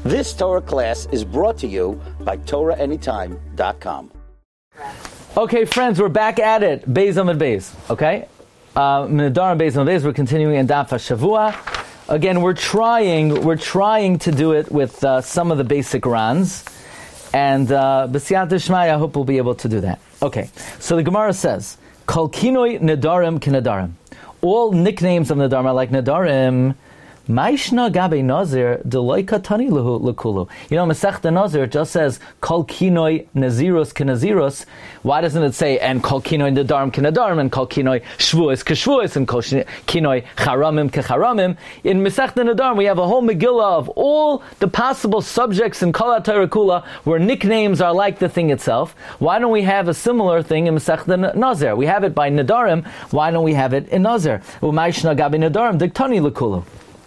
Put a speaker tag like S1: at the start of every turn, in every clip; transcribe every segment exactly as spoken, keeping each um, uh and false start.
S1: This Torah class is brought to you by Torah Anytime dot com.
S2: Okay, friends, we're back at it. Beis Amud Beis. Okay? Uh, Nedarim Beis Amud Beis. We're continuing in Daf HaShavua. Again, we're trying, we're trying to do it with uh, some of the basic Rans. And uh, B'siyat Shmai, I hope we'll be able to do that. Okay, so the Gemara says, Kol kinoi nedarim k'nedarim. All nicknames of nedarim are like nedarim. Maishna gabe nazir deloi katani lekulu. You know, Masechta Nazir, it just says kol kinoi naziros k'naziros. Why doesn't it say and kol kinoi nedarim k'nedarim and kol kinoi shvuos k'shvuos and kol kinoi charamim k'charamim? In Masechta Nedarim, we have a whole Megillah of all the possible subjects in Kol HaTorah Kula where nicknames are like the thing itself. Why don't we have a similar thing in Masechta Nazir? We have it by nedarim. Why don't we have it in Nazir? Maishna gabe nedarim diktani lekulu.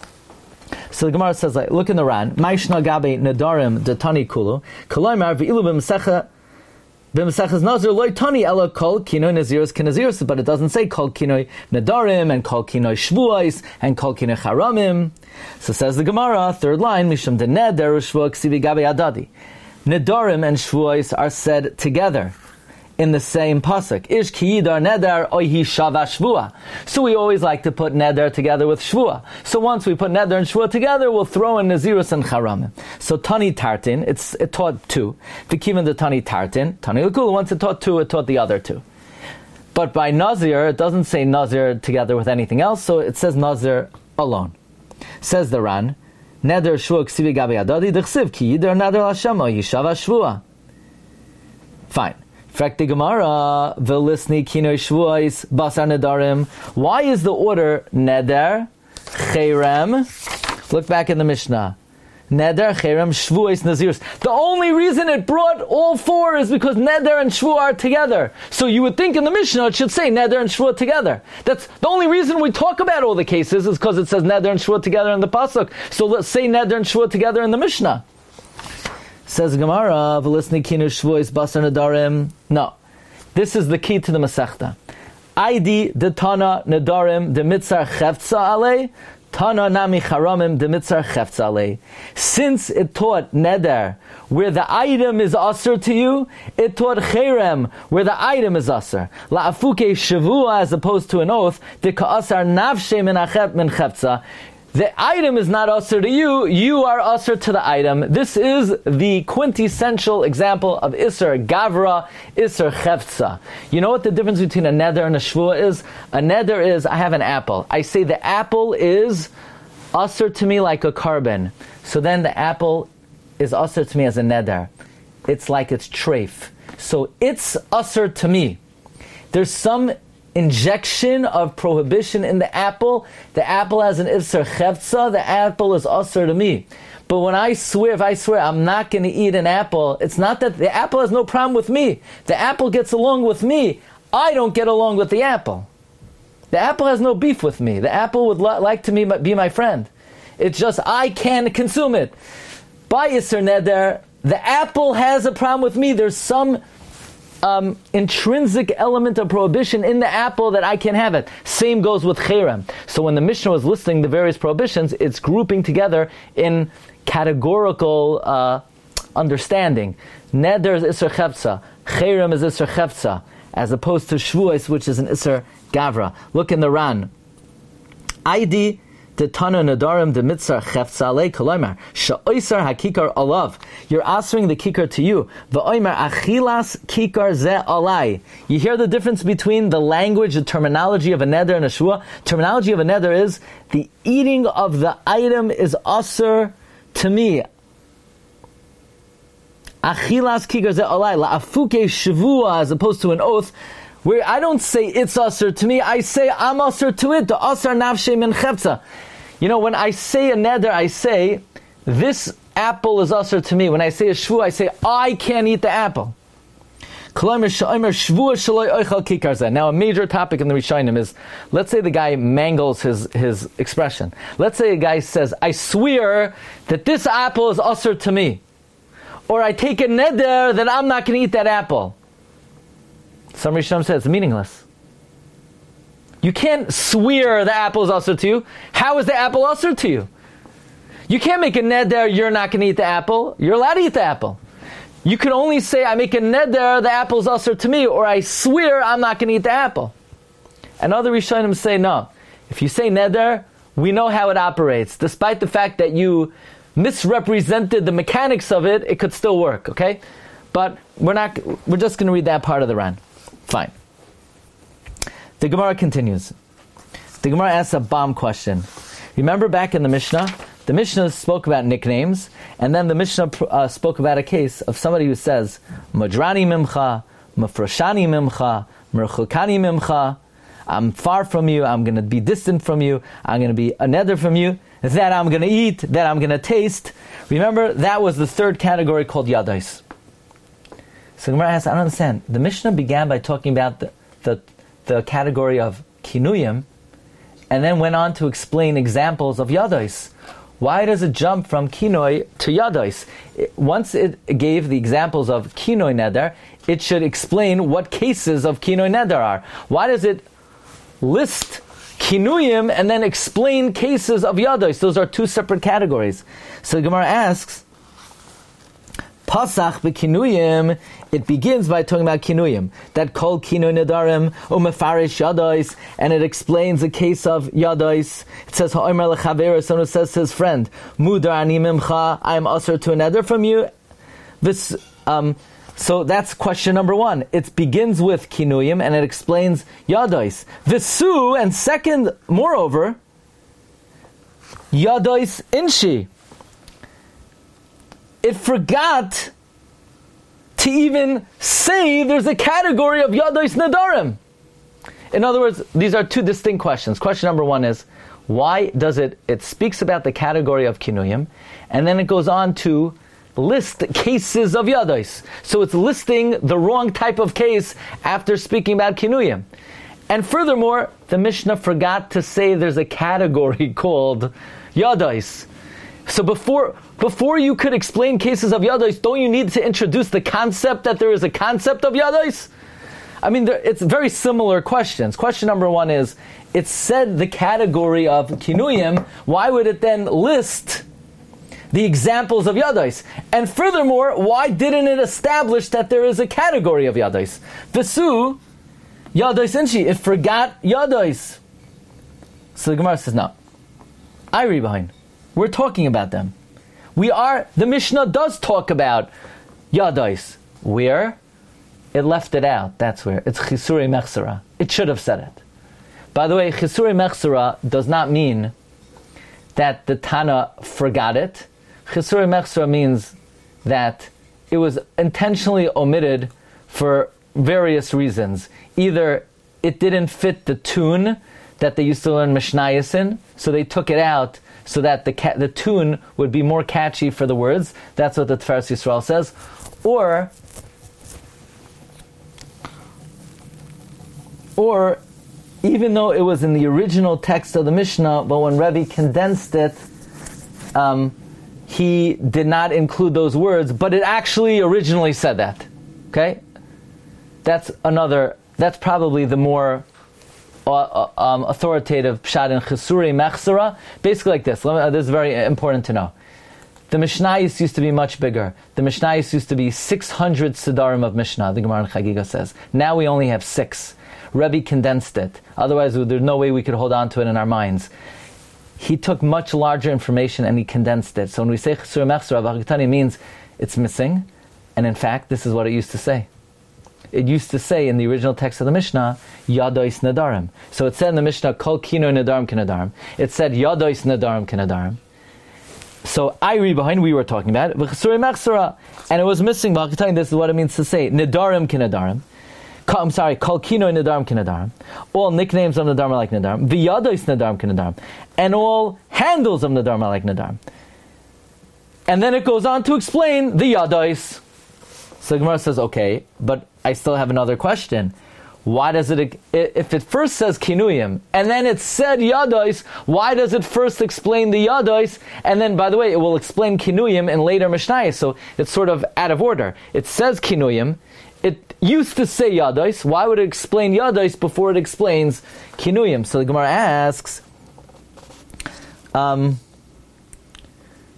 S2: So the Gemara says, like, look in the Ran. Maishna gabe nedarim detani kulu. Koloimar v'ilu b'mesecha b'mesechas nazir loy tani ela kol kinoi naziros k'naziros. But it doesn't say kol kinoi nedarim and kol kinoi shvuos and kol kinoi charamim. So says the Gemara, third line, mishum de neder u'shvuah ksivi gabe adadi. Nedarim and shvuos are said together in the same pasuk. Ish ki yidar neder oihi shava shvua. So we always like to put neder together with shvua. So once we put neder and shvua together, we'll throw in nazirus and charamim. So tani tartin, it's it taught two. V'kivan the tani tartin, tani l'kul. Once it taught two, it taught the other two. But by nazir, it doesn't say nazir together with anything else. So it says nazir alone. Says the Ran, neder shvua ksivi gabe adadi d'chsiv ki yidar neder Hashem oihi shava shvua. Fine. Frekti Gemara, v'lisni kinoi shvuos basar nedarim. Why is the order neder, cherem? Look back in the Mishnah. Neder, cherem, shvuos, nazirus. The only reason it brought all four is because neder and shvu are together. So you would think in the Mishnah it should say neder and shvu together. That's the only reason we talk about all the cases is because it says neder and shvu together in the pasuk. So let's say neder and shvu together in the Mishnah. Says Gemara, v'lisni kinu shvuos basar nedarim. No, this is the key to the Masechta. Aidi de Tana nedarim de mitzar chefza alei, Tana nami charamim de mitzar chefza alei. Since it taught neder, where the item is asur to you, it taught cherem, where the item is asur. La'afuke shavua, as opposed to an oath, de ka'asar navshe min achet min chefza. The item is not usher to you, you are usher to the item. This is the quintessential example of Isser Gavra, Isser Chefza. You know what the difference between a neder and a shvua is? A neder is, I have an apple. I say the apple is usher to me like a carbon. So then the apple is usher to me as a neder. It's like it's treif. So it's usher to me. There's some injection of prohibition in the apple. The apple has an Isser Chefza, the apple is usher to me. But when I swear, if I swear I'm not going to eat an apple, it's not that the apple has no problem with me. The apple gets along with me. I don't get along with the apple. The apple has no beef with me. The apple would li- like to me, be my friend. It's just I can consume it. By Isser Neder, the apple has a problem with me. There's some Um, intrinsic element of prohibition in the apple that I can have it. Same goes with cherem. So when the Mishnah was listing the various prohibitions, it's grouping together in categorical uh, understanding. Neder is Isser Chefza, cherem is Isser Chefza, as opposed to shvuos, which is an Isser Gavra. Look in the Ran. Aidi de Tana nedarim de mitzar chefza alei koloimar she'oisar hakikar alav. You're answering the kikar to you. V'oimer achilas kikar ze alai. You hear the difference between the language, the terminology of a neder and a shvua? Terminology of a neder is the eating of the item is asur to me. Achilas kikar ze alai la'afuke shvua, as opposed to an oath, where I don't say it's asur to me, I say I'm asur to it. The asur nafshe min chefza. You know, when I say a neder, I say, this apple is asur to me. When I say a shvu, I say, I can't eat the apple. Now, a major topic in the Rishonim is, let's say the guy mangles his, his expression. Let's say a guy says, I swear that this apple is asur to me. Or I take a neder that I'm not going to eat that apple. Some Rishonim say it's meaningless. You can't swear the apple is asur to you. How is the apple asur to you? You can't make a neder, you're not going to eat the apple. You're allowed to eat the apple. You can only say, I make a neder, the apple's usher to me, or I swear I'm not going to eat the apple. And other Rishonim say, no. If you say neder, we know how it operates. Despite the fact that you misrepresented the mechanics of it, it could still work, okay? But we're not. We're just going to read that part of the Ran. Fine. The Gemara continues. The Gemara asks a bomb question. Remember back in the Mishnah, the Mishnah spoke about nicknames, and then the Mishnah uh, spoke about a case of somebody who says, Madrani mimcha, Mafroshani mimcha, Merchukani mimcha, I'm far from you, I'm going to be distant from you, I'm going to be a neder from you, that I'm going to eat, that I'm going to taste. Remember, that was the third category called yadais. So Gemara asks, I don't understand. The Mishnah began by talking about the, the, the category of kinuyim, and then went on to explain examples of yadais. Why does it jump from kinoi to yadais? It, once it gave the examples of kinoi neder, it should explain what cases of kinoi neder are. Why does it list kinuyim and then explain cases of yadais? Those are two separate categories. So the Gemara asks, Pasach b'kinuyim, it begins by talking about kinuyim, that kol kinoi nedarim umefarish yadais, and it explains the case of yadais. It says ha'omer lechaver, someone who says to his friend, mudar ani mimcha, I am usher to a neder from you. This, um, so that's question number one. It begins with kinuyim and it explains yadais. Visu, and second, moreover, yadais inshi. It forgot to even say there's a category of Yadais Nadarim. In other words, these are two distinct questions. Question number one is, why does it, it speaks about the category of Kinuyim, and then it goes on to list cases of Yadais. So it's listing the wrong type of case after speaking about Kinuyim. And furthermore, the Mishnah forgot to say there's a category called Yadais. So before before you could explain cases of yadais, don't you need to introduce the concept that there is a concept of yadais? I mean, there, it's very similar questions. Question number one is, it said the category of kinuyim, why would it then list the examples of yadais? And furthermore, why didn't it establish that there is a category of yadais? Visu, yadais inshi, it forgot yadais. So the Gemara says, no. I read behind. We're talking about them. We are, the Mishnah does talk about yadais. Where? It left it out. That's where. It's Chisuri Mechsera. It should have said it. By the way, Chisuri Mechsera does not mean that the Tana forgot it. Chisuri Mechsera means that it was intentionally omitted for various reasons. Either it didn't fit the tune that they used to learn Mishnayos in, so they took it out so that the ca- the tune would be more catchy for the words. That's what the Tiferes Yisrael says. Or, or even though it was in the original text of the Mishnah, but when Rebbe condensed it, um, he did not include those words, but it actually originally said that. Okay? That's another, that's probably the more Uh, um, authoritative pshat in Chisuri Mechsera. Basically like this. Let me, uh, this is very important to know. The Mishnayos used to be much bigger. The Mishnayos used to be six hundred Sidarim of Mishnah, the Gemara in Chagiga says. Now we only have six. Rebbe condensed it. Otherwise, there's no way we could hold on to it in our minds. He took much larger information and he condensed it. So when we say Chisuri Mechsera, V'Hagitani means it's missing. And in fact, this is what it used to say. It used to say in the original text of the Mishnah, Yadois Nadarim. So it said in the Mishnah, Kol Kino Nadarim Kinadarim. It said Yadois Nadarim Kinadarim. So I read behind, we were talking about it, and it was missing. This is what it means to say Nadarim Kinadarim. I'm sorry, Kol Kino Nadarim Kinadarim. All nicknames of Nadarim are like Nadarim. V'Yadois Nadarim Kinadarim. And all handles of Nadarim are like Nadarim. And then it goes on to explain the Yadois. So Gemara says, okay, but I still have another question. Why does it, if it first says kinuyim, and then it said yadais, why does it first explain the yadais, and then, by the way, it will explain kinuyim in later Mishnayos, so it's sort of out of order. It says kinuyim, it used to say yadais, why would it explain yadais before it explains kinuyim? So the Gemara asks, um,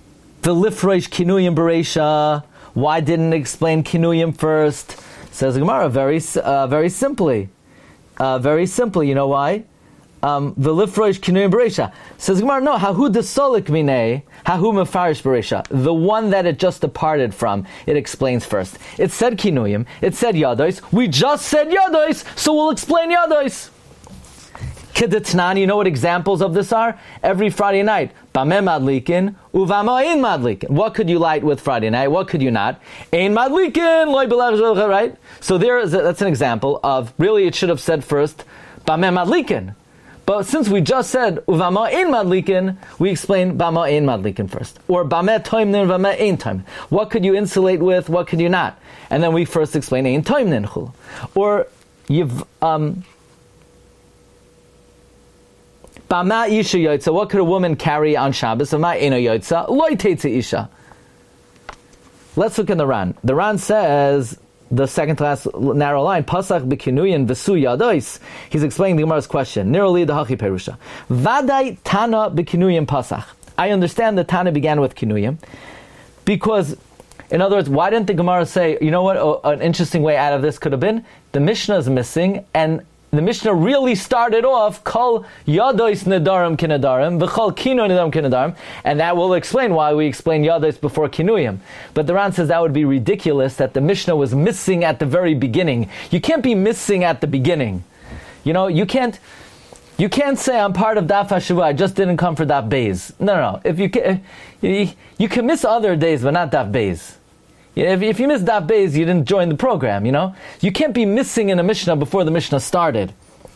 S2: The lifroish kinuyim bereisha. Why didn't it explain kinuyim first? Says Gemara very, uh, very simply. Uh, very simply. You know why? Um, the lifroish kinuyim bereisha. Says Gemara, no. Hahu desolik minei. Hahu mefarish bereisha. The one that it just departed from, it explains first. It said kinuyim. It said yadois. We just said yadois, so we'll explain yadois. Kedetnan, you know what examples of this are? Every Friday night. Bameh madlikin, uvama ein madlikin. What could you light with Friday night? What could you not? Ein madlikin, loy b'lev, right? So there is a, that's an example of, really it should have said first, Bameh madlikin. But since we just said, uvama ein madlikin, we explain Bameh ein madlikin first. Or Bameh toimnin, Bameh ein toimnin. What could you insulate with? What could you not? And then we first explain ein toimnin chul. Or, you've, um, Bama isha yotza. What could a woman carry on Shabbos? Bama eno yotza. Loy teitza isha. Let's look in the Ran. The Ran says, the second to last narrow line, Pasach b'kinuyin v'su yadois. He's explaining the Gemara's question. Niroli dahachi perusha. Vadai Tana b'kinuyin Pasach. I understand that Tana began with kinuyim because, in other words, why didn't the Gemara say, you know what, oh, an interesting way out of this could have been? The Mishnah is missing, and the Mishnah really started off kol yadois nedarim kinadarim v'chol kinu nedarim kinadarim, and that will explain why we explain yadois before kinuyim. But the Ran says that would be ridiculous, that the Mishnah was missing at the very beginning. You can't be missing at the beginning. You know, you can't you can't say I'm part of Daf HaShavua, I just didn't come for Daf Beis. No, no, no. If you can, you, you can miss other days, but not Daf Beis. If, if you missed Daf Beis, you didn't join the program, you know? You can't be missing in a Mishnah before the Mishnah started.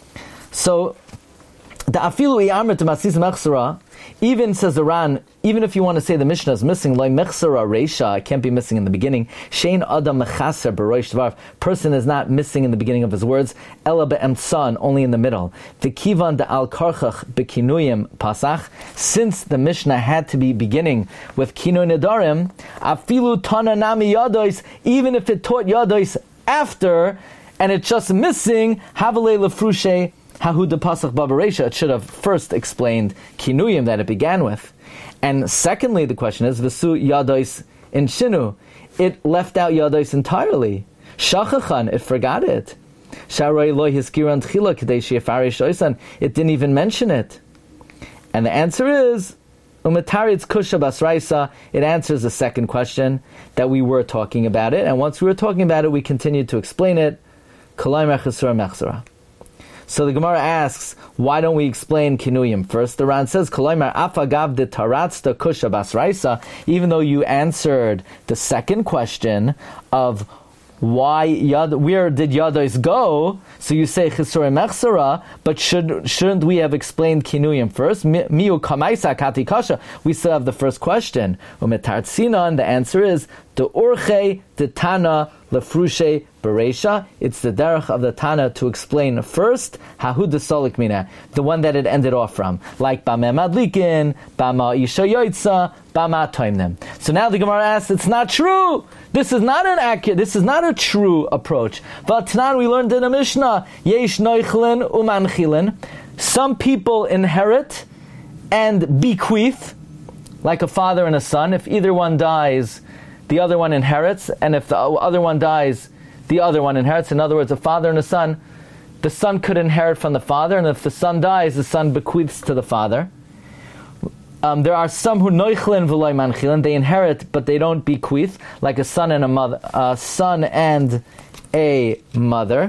S2: So, the Afilu Iyamr to Masis Mechsara, even, says the Ran, even if you want to say the Mishnah is missing, Loi Mechsara Reisha, it can't be missing in the beginning. Shein Adam Mechaser B'Roish Dvar, person is not missing in the beginning of his words. Ela Be'emtsan, only in the middle. The Kivan de Al Karchach Be'kinuyim Pasach, since the Mishnah had to be beginning with Kinui Nedarim, Afilu Tana Nami Yadois, even if it taught Yadois after, and it's just missing, Havalei Lefrushe, Hahu de Pasach Babaresha, it should have first explained Kinuyim that it began with. And secondly, the question is, V'su Yadois in Shinu, it left out Yadois entirely. Shachachan, it forgot it. Sharoi Loi Hiskiran Tchila K'dei Sheyafarish Oisan, it didn't even mention it. And the answer is, Umataritz Kusha Basraisa, it answers the second question that we were talking about it. And once we were talking about it, we continued to explain it. Kalai Mechasura Mechsara. So the Gemara asks, why don't we explain Kinuyim first? The Ran says, Kolaimar afagav de taratzta kusha basraisa, even though you answered the second question of why yad, where did Yadois go? So you say Chisura Mechsara, but should, shouldn't we have explained Kinuyim first? Miu kamaisa kati kasha. We still have the first question. Umetartzinan, the answer is, the urche de tana lefrushe bereisha. It's the derech of the Tana to explain first hahu desolik mina, the one that it ended off from, like bameh madlikin, bama isha yoitza, bama toimnim. So now the Gemara asks, it's not true. This is not an accurate. This is not a true approach. But Tanan, we learned in a Mishnah, yesh noichlin umanchilin. Some people inherit and bequeath, like a father and a son. If either one dies, the other one inherits, and if the other one dies, the other one inherits. In other words, a father and a son, the son could inherit from the father, and if the son dies, the son bequeaths to the father. Um, there are some who noichlin v'loy manchilin, they inherit, but they don't bequeath, like a son and a mother, a son and a mother,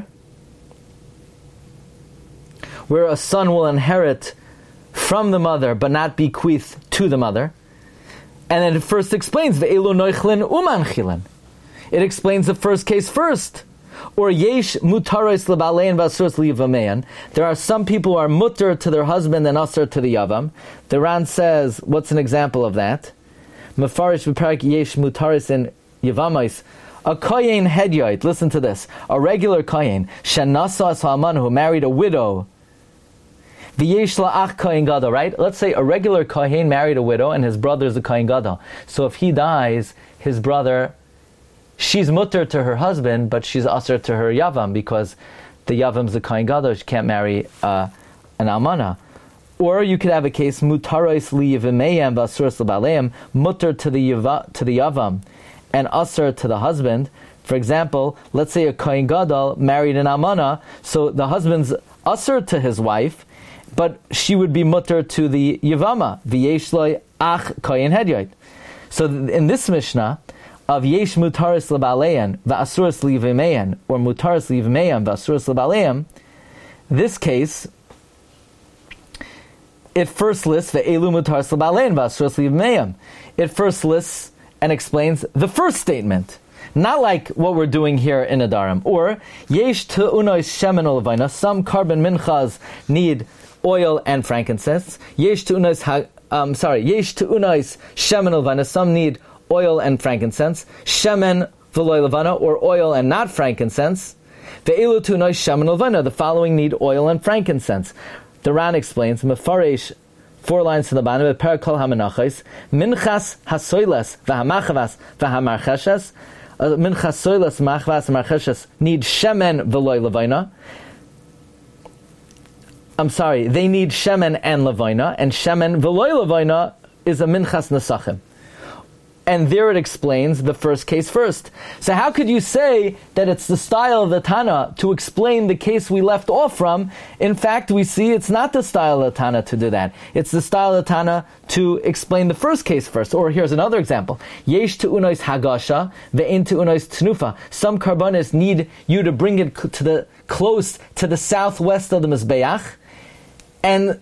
S2: where a son will inherit from the mother, but not bequeath to the mother. And then it first explains ve'elu noichlin umanchilin. It explains the first case first. Or yesh mutaros lebalein v'asuros livameyan. There are some people who are mutter to their husband and asur to the yavam. The Ran says, what's an example of that? Mefarish v'parak yesh mutaros in yavamais. A kohen hedyot. Listen to this. A regular kohen shenasa salman who married a widow. V'yesh la'ach kohen gadol. Right? Let's say a regular kohen married a widow and his brother is a kohen gadol. So if he dies, his brother, she's mutter to her husband, but she's asur to her yavam because the yavam's a kohen gadol. She can't marry uh, an almana. Or you could have a case mutaros liyivimeim v'asuros l'baleim, mutter to the yava, to the yavam, and asur to the husband. For example, let's say a kohen gadol married an almana, so the husband's asur to his wife, but she would be mutter to the yavama, v'yesh loy ach kohen hedyot. So in this Mishnah of yesh mutaros l'baleim v'asuros liyivimeim, or mutaros liyivimeim v'asuros l'baleim, this case, it first lists the elu mutaros l'baleim v'asuros liyivimeim. It first lists and explains the first statement. Not like what we're doing here in Adarim. Or, yesh te'unos shemen olevina, some carbon minchas need oil and frankincense. Yesh te'unos, ha, um, sorry, yesh te'unos shemen olevina, some need oil and frankincense. Shemen v'lo levana, or oil and not frankincense. Ve'elu te'unos shemen olevina, the following need oil and frankincense. The Ran explains, mefaresh, four lines to the bottom, perakol hamenachos, minchas hasoilas v'hamachavas v'hamarcheshes. Uh, minchas soilas machvas marcheshes need shemen v'loy levina. I'm sorry, they need shemen and levina, and shemen v'loy levina is a minchas nesachim. And there it explains the first case first. So how could you say that it's the style of the Tana to explain the case we left off from? In fact, we see it's not the style of the Tana to do that. It's the style of the Tana to explain the first case first. Or here's another example. Yesh te'unos hagasha, ve'en te'unos tnufa. Some karbanis need you to bring it to the close to the southwest of the Mizbeach, and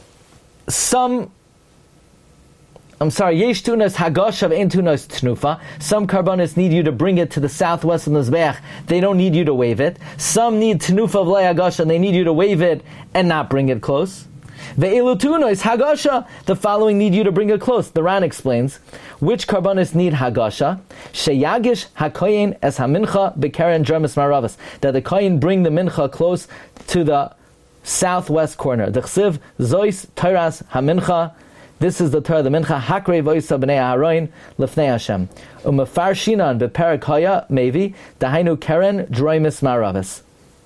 S2: some I'm sorry, yesh tunas hagashav in tunas tnufa. Some karbanis need you to bring it to the southwest of the Mizbeach. They don't need you to wave it. Some need tnufa v'lei hagasha, and they need you to wave it and not bring it close. Ve'ilu tunas hagasha. The following need you to bring it close. The Ran explains which karbanis need hagasha. Sheyagish hakoyin es hamincha bekeren jermis maravas. That the koyin bring the mincha close to the southwest corner. The chsiv zois teiras hamincha. This is the Torah, the Mincha, Hakrei Voisa B'nei Aharon Lefnei Hashem. Umefar Shinan B'Perek Haya Mevi, Dahainu Keren Droimis Maravis.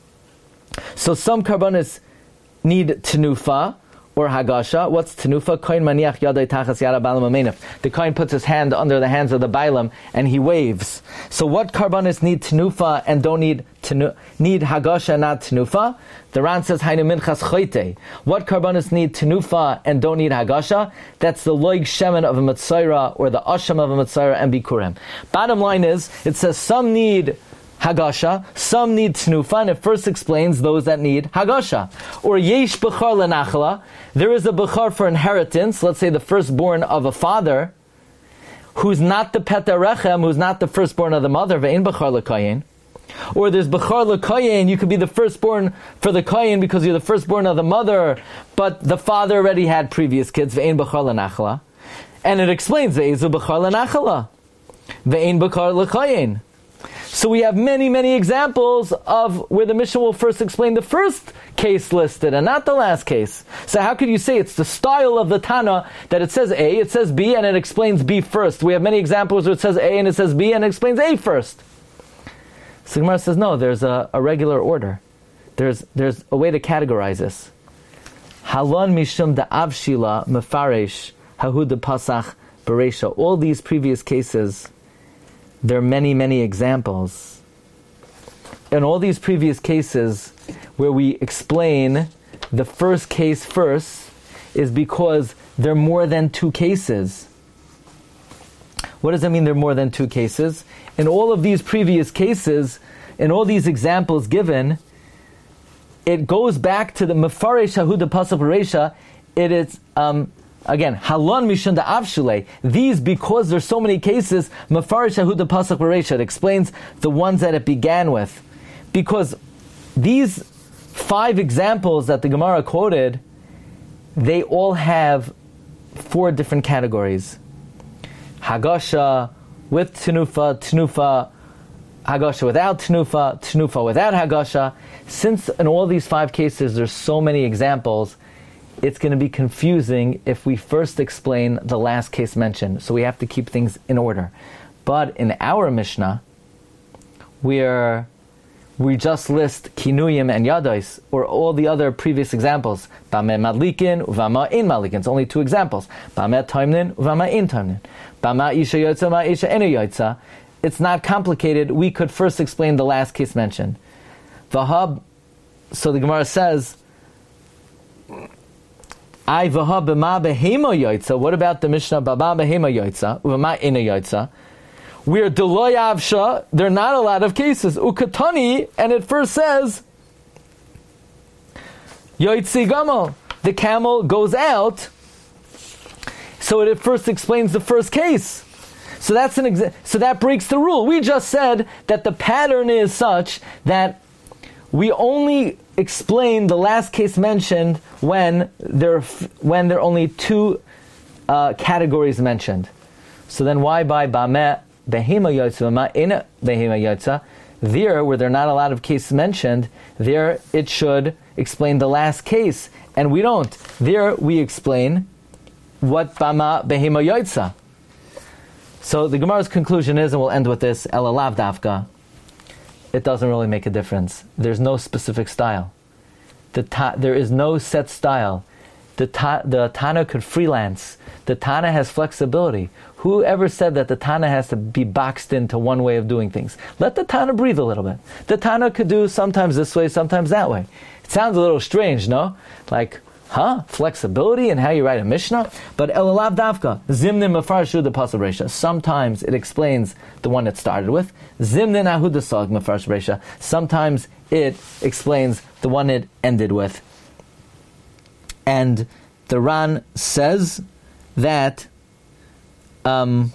S2: So some karbanis need Tenufa or Hagasha. What's Tenufa? Koin Maniach Yadai Tachas Yada Bailam Amenif. The koin puts his hand under the hands of the Bailam and he waves. So what karbanis need Tenufa and don't need tenu- need Hagasha and not Tenufa? The Ran says, Hainu minchas choite. What karbanis need tenufa and don't need hagasha? That's the loig shemen of a mitzayra or the asham of a mitzayra and bikurim. Bottom line is, it says some need hagasha, some need tenufa, and it first explains those that need hagasha. Or yesh bechar lenachla. There is a bechar for inheritance, let's say the firstborn of a father, who's not the peta rechem, who's not the firstborn of the mother, ve'in bechar lekayin. Or there's Bechar l'Koyin, you could be the firstborn for the Koyin because you're the firstborn of the mother, but the father already had previous kids, Ve'ein Bechar l'Nachla. And it explains, Ve'ezu Bechar l'Nachla, Ve'ein Bechar l'Koyin. So we have many, many examples of where the Mishnah will first explain the first case listed and not the last case. So how could you say it's the style of the Tana that it says A, it says B, and it explains B first? We have many examples where it says A and it says B and it explains A first. So Gemara says, no, there's a, a regular order. There's there's a way to categorize this. Halon mishum da avshila mefaresh hahu de pasach beresha. All these previous cases, there are many, many examples. In all these previous cases, where we explain the first case first, is because there are more than two cases. What does that mean there are more than two cases? In all of these previous cases, in all these examples given, it goes back to the Mefaresh Hahuda Pasuk Reisha. It is, um, again, Halon Mishun da Avshule. These, because there's so many cases, Mefaresh Hahuda Pasuk Reisha. It explains the ones that it began with. Because these five examples that the Gemara quoted, they all have four different categories. Hagasha with Tenufa, Tenufa, Hagasha without Tenufa, Tenufa without Hagasha. Since in all these five cases there's so many examples, it's going to be confusing if we first explain the last case mentioned. So we have to keep things in order. But in our Mishnah, we're, we just list kinuyim and yadais, or all the other previous examples. Bameh madlikin, uvama in madlikin. It's only two examples. Bameh taimnin, uvama in taimnin. Bama isha yotza, ma isha enu yotza. It's not complicated. We could first explain the last case mentioned. Vahab, so the Gemara says, I vahab b'ma behema yotza. What about the Mishnah, b'ma behema yotza, uvama ina yotza? Where deloy avsha, there are not a lot of cases. Ukatani, and it first says, Yoitzi gamal, the camel goes out. So it first explains the first case. So that's an exa- so that breaks the rule. We just said that the pattern is such that we only explain the last case mentioned when there f- when there are only two uh, categories mentioned. So then why by bameh behema yotza ma ina behema yotza? There, where there are not a lot of cases mentioned, there it should explain the last case, and we don't. There we explain what bama behema yotza. So the Gemara's conclusion is, and we'll end with this, ela lav dafka, it doesn't really make a difference. There's no specific style. The ta- there is no set style. The, ta- the Tana could freelance. The Tana has flexibility. Whoever said that the Tana has to be boxed into one way of doing things? Let the Tana breathe a little bit. The Tana could do sometimes this way, sometimes that way. It sounds a little strange, no? Like, huh? Flexibility in how you write a Mishnah? But elalav davka, zimnin mafarshu the pasuk reisha. Sometimes it explains the one it started with. Zimnin ahud the sag mafarsh reisha. Sometimes it explains the one it ended with. And the Ran says that um,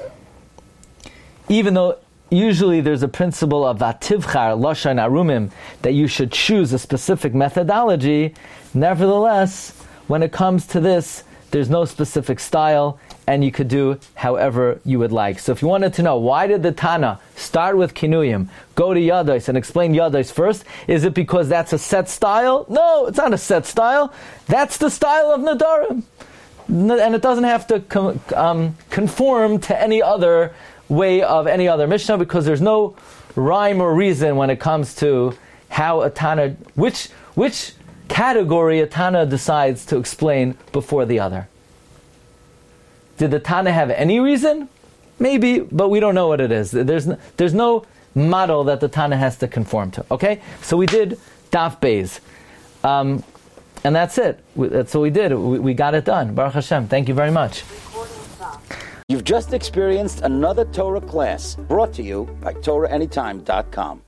S2: even though usually there's a principle of vativchar lashon arumim that you should choose a specific methodology, nevertheless, when it comes to this, there's no specific style, and you could do however you would like. So if you wanted to know, why did the Tana start with kinuyim, go to yadais, and explain yadais first? Is it because that's a set style? No, it's not a set style. That's the style of Nadarim. And it doesn't have to com- um, conform to any other way of any other Mishnah, because there's no rhyme or reason when it comes to how a Tana, which which category a Tana decides to explain before the other. Did the Tana have any reason? Maybe, but we don't know what it is. There's no, there's no model that the Tana has to conform to. Okay? So we did Daf Beis. Um, and that's it. We, that's what we did. We, we got it done. Baruch Hashem. Thank you very much.
S1: You've just experienced another Torah class brought to you by Torah Anytime dot com.